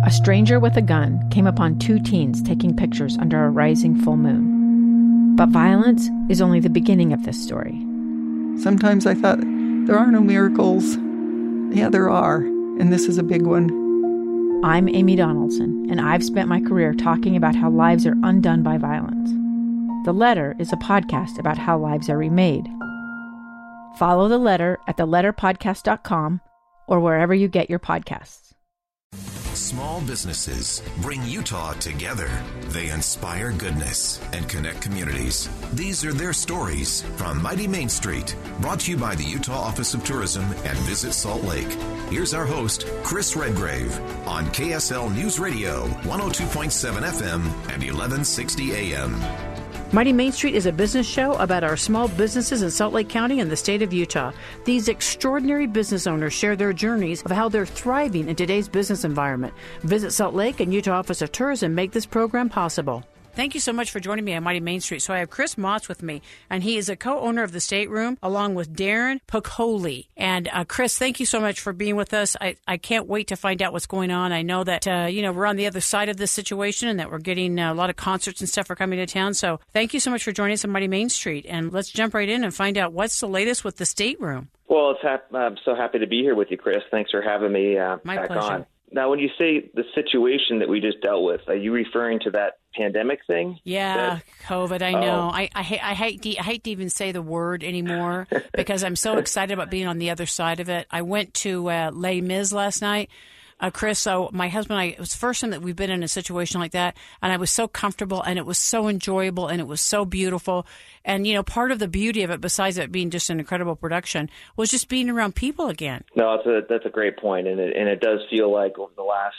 a stranger with a gun came upon two teens taking pictures under a rising full moon. But violence is only the beginning of this story. Sometimes I thought, there are no miracles. Yeah, there are, and this is a big one. I'm Amy Donaldson, and I've spent my career talking about how lives are undone by violence. The Letter is a podcast about how lives are remade. Follow The Letter at theletterpodcast.com or wherever you get your podcasts. Small businesses bring Utah together. They inspire goodness and connect communities. These are their stories from Mighty Main Street, brought to you by the Utah Office of Tourism and Visit Salt Lake. Here's our host, Chris Redgrave, on KSL News Radio, 102.7 FM and 1160 AM. Mighty Main Street is a business show about our small businesses in Salt Lake County and the state of Utah. These extraordinary business owners share their journeys of how they're thriving in today's business environment. Visit Salt Lake and Utah Office of Tourism make this program possible. Thank you so much for joining me on Mighty Main Street. So I have Chris Motz with me, and he is a co-owner of the Stateroom, along with Darren Pocoli. And Chris, thank you so much for being with us. I can't wait to find out what's going on. I know that, we're on the other side of this situation and that we're getting a lot of concerts and stuff are coming to town. So thank you so much for joining us on Mighty Main Street. And let's jump right in and find out what's the latest with the Stateroom. Well, I'm so happy to be here with you, Chris. Thanks for having me back pleasure. on. Now, when you say the situation that we just dealt with, are you referring to that pandemic thing? Yeah, COVID. I know. I hate to even say the word anymore because I'm so excited about being on the other side of it. I went to Les Mis last night. Chris, so my husband and I, it was the first time that we've been in a situation like that, and I was so comfortable, and it was so enjoyable, and it was so beautiful. And, part of the beauty of it, besides it being just an incredible production, was just being around people again. No, that's a great point, and it does feel like over the last,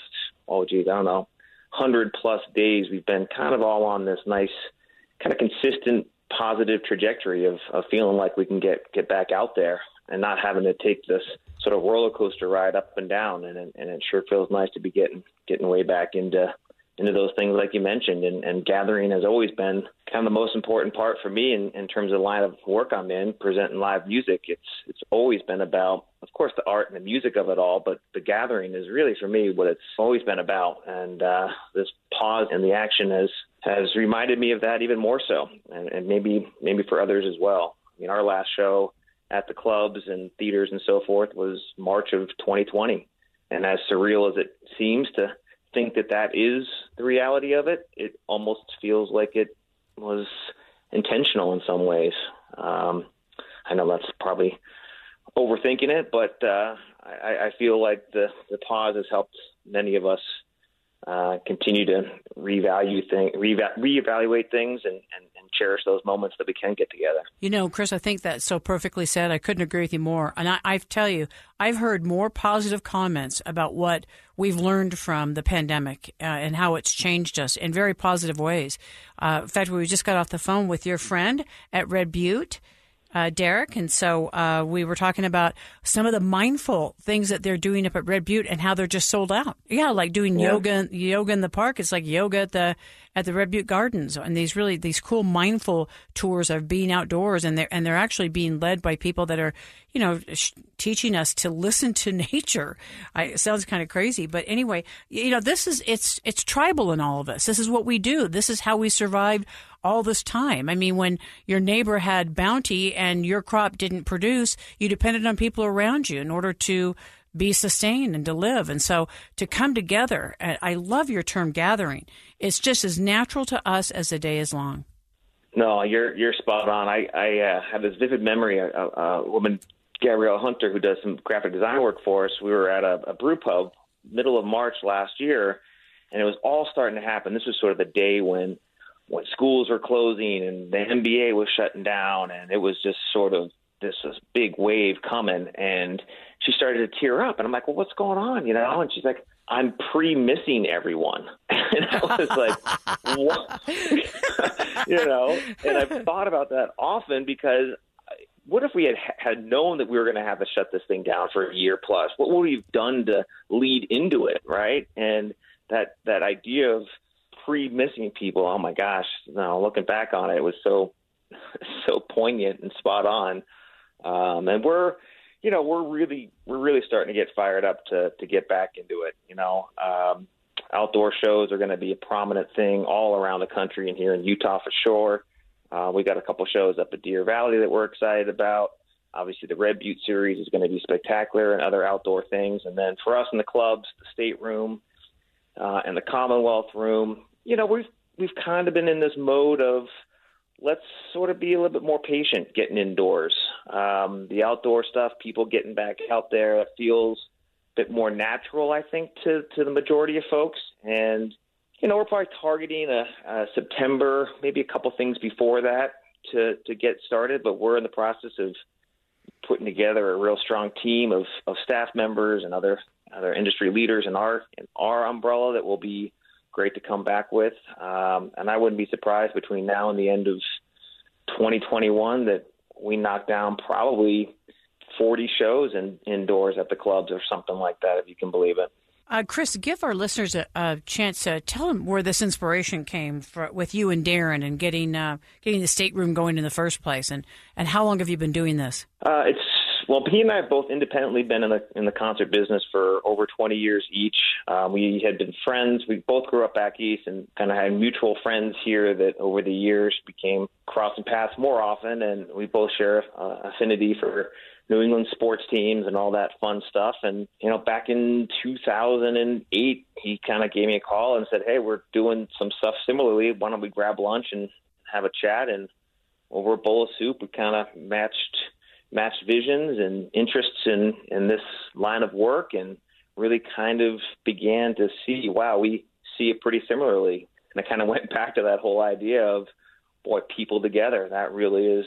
100-plus days, we've been kind of all on this nice, kind of consistent, positive trajectory of feeling like we can get back out there and not having to take this sort of roller coaster ride up and down, and it sure feels nice to be getting way back into those things like you mentioned, and gathering has always been kind of the most important part for me in terms of the line of work I'm in, presenting live music. It's always been about, of course, the art and the music of it all, but the gathering is really for me what it's always been about, and this pause in the action has reminded me of that even more so, and maybe for others as well. I mean, our last show at the clubs and theaters and so forth was March of 2020. And as surreal as it seems to think that is the reality of it, it almost feels like it was intentional in some ways. I know that's probably overthinking it, but I feel like the pause has helped many of us continue to reevaluate things and cherish those moments that we can get together. Chris, I think that's so perfectly said. I couldn't agree with you more. And I tell you, I've heard more positive comments about what we've learned from the pandemic and how it's changed us in very positive ways. In fact, we just got off the phone with your friend at Red Butte, Derek, and so we were talking about some of the mindful things that they're doing up at Red Butte and how they're just sold out. Yeah, like doing yoga in the park. It's like yoga at the Red Butte Gardens, and these cool mindful tours of being outdoors, and they're actually being led by people that are teaching us to listen to nature. It sounds kind of crazy, but anyway, it's tribal in all of us. This is what we do. This is how we survived all this time. I mean, when your neighbor had bounty and your crop didn't produce, you depended on people around you in order to be sustained and to live. And so to come together, I love your term gathering. It's just as natural to us as the day is long. No, you're spot on. I have this vivid memory. A woman, Gabrielle Hunter, who does some graphic design work for us, we were at a brew pub middle of March last year, and it was all starting to happen. This was sort of the day when schools were closing and the NBA was shutting down, and it was just sort of this big wave coming, and she started to tear up, and I'm like, well, what's going on, And she's like, I'm pre-missing everyone. And I was like, what? And I've thought about that often because what if we had known that we were going to have to shut this thing down for a year plus? What would we have done to lead into it, right? And that idea of pre-missing people, oh my gosh, looking back on it, it was so poignant and spot on. And we're really starting to get fired up to get back into it. outdoor shows are going to be a prominent thing all around the country and here in Utah for sure. We got a couple shows up at Deer Valley that we're excited about. Obviously, the Red Butte Series is going to be spectacular and other outdoor things. And then for us in the clubs, the State Room and the Commonwealth Room, we've kind of been in this mode of let's sort of be a little bit more patient getting indoors. The outdoor stuff, people getting back out there, it feels a bit more natural, I think, to the majority of folks. And, we're probably targeting a September, maybe a couple things before that to get started. But we're in the process of putting together a real strong team of staff members and other industry leaders in our umbrella that will be great to come back with. And I wouldn't be surprised between now and the end of 2021 that we knock down probably 40 shows indoors at the clubs or something like that, if you can believe it. Chris, give our listeners a chance to tell them where this inspiration came with you and Darren and getting the State Room going in the first place, and how long have you been doing this? He and I have both independently been in the concert business for over 20 years each. We had been friends. We both grew up back east and kind of had mutual friends here that over the years became crossing paths more often, and we both share affinity for New England sports teams and all that fun stuff. And, back in 2008, he kind of gave me a call and said, hey, we're doing some stuff similarly. Why don't we grab lunch and have a chat? And over a bowl of soup, we kind of matched visions and interests in this line of work and really kind of began to see, wow, we see it pretty similarly. And I kind of went back to that whole idea of, boy, people together. That really is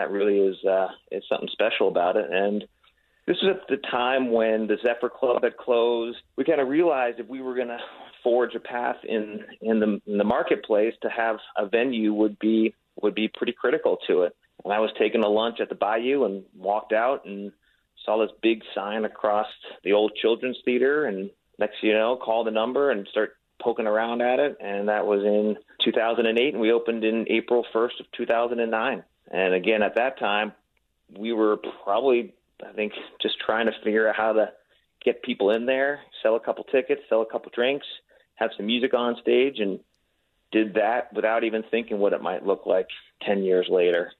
something special about it. And this was at the time when the Zephyr Club had closed. We kind of realized if we were going to forge a path in the marketplace, to have a venue would be pretty critical to it. And I was taking a lunch at the Bayou and walked out and saw this big sign across the old Children's Theater. And next thing you know, called the number and start poking around at it. And that was in 2008. And we opened in April 1st of 2009. And again, at that time, we were probably, I think, just trying to figure out how to get people in there, sell a couple tickets, sell a couple drinks, have some music on stage, and did that without even thinking what it might look like 10 years later.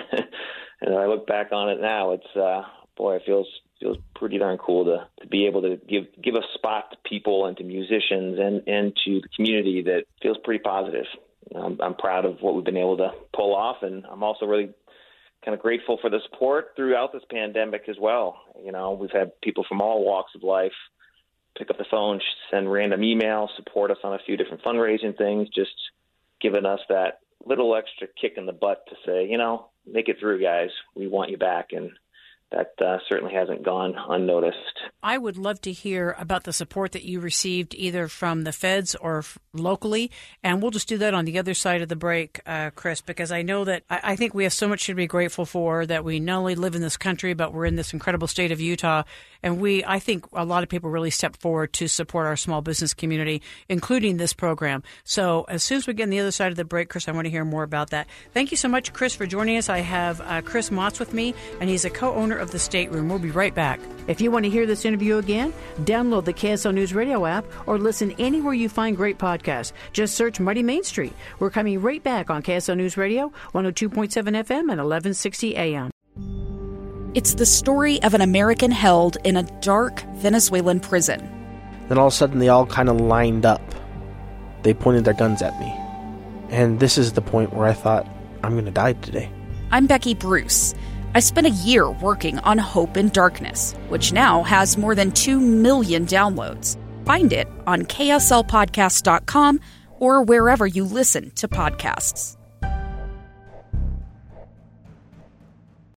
And I look back on it now, it's, it feels pretty darn cool to be able to give a spot to people and to musicians and to the community that feels pretty positive. I'm proud of what we've been able to pull off, and I'm also really kind of grateful for the support throughout this pandemic as well. We've had people from all walks of life pick up the phone, send random emails, support us on a few different fundraising things, just giving us that little extra kick in the butt to say, make it through, guys. We want you back. And that certainly hasn't gone unnoticed. I would love to hear about the support that you received either from the feds or locally, and we'll just do that on the other side of the break, Chris, because I know that I think we have so much to be grateful for, that we not only live in this country, but we're in this incredible state of Utah, and I think a lot of people really stepped forward to support our small business community, including this program. So as soon as we get on the other side of the break, Chris, I want to hear more about that. Thank you so much, Chris, for joining us. I have Chris Motz with me, and he's a co-owner of the State Room. We'll be right back. If you want to hear this interview again, download the KSL News Radio app or listen anywhere you find great podcasts. Just search Mighty Main Street. We're coming right back on KSL News Radio, 102.7 FM and 1160 AM. It's the story of an American held in a dark Venezuelan prison. Then all of a sudden they all kind of lined up. They pointed their guns at me. And this is the point where I thought, I'm going to die today. I'm Becky Bruce. I spent a year working on Hope in Darkness, which now has more than 2 million downloads. Find it on kslpodcast.com or wherever you listen to podcasts.